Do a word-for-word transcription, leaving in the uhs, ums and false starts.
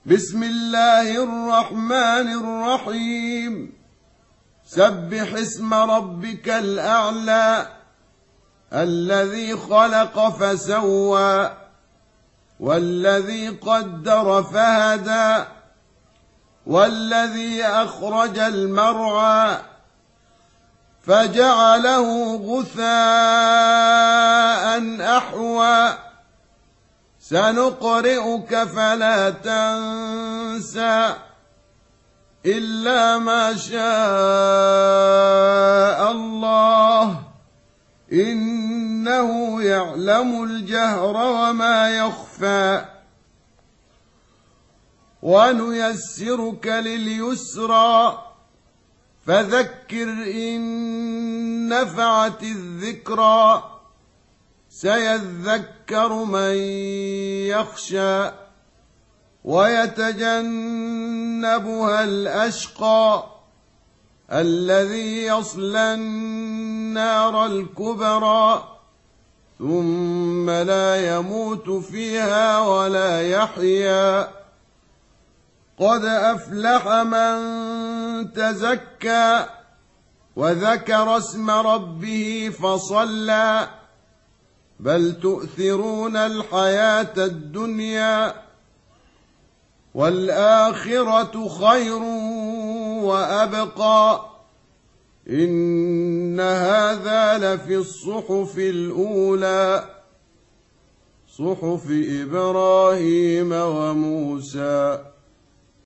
بسم الله الرحمن الرحيم سبح اسم ربك الأعلى الذي خلق فسوى والذي قدر فهدى والذي أخرج المرعى فجعله غثاء أحوى سنقرئك فلا تنسى إلا ما شاء الله إنه يعلم الجهر وما يخفى ونيسرك لليسرى فذكر إن نفعت الذكرى سيذكر من يخشى ويتجنبها الأشقى الذي يصلى النار الكبرى ثم لا يموت فيها ولا يحيا قد أفلح من تزكى وذكر اسم ربه فصلى بل تؤثرون الحياة الدنيا والآخرة خير وأبقى إن هذا لفي الصحف الأولى صحف إبراهيم وموسى.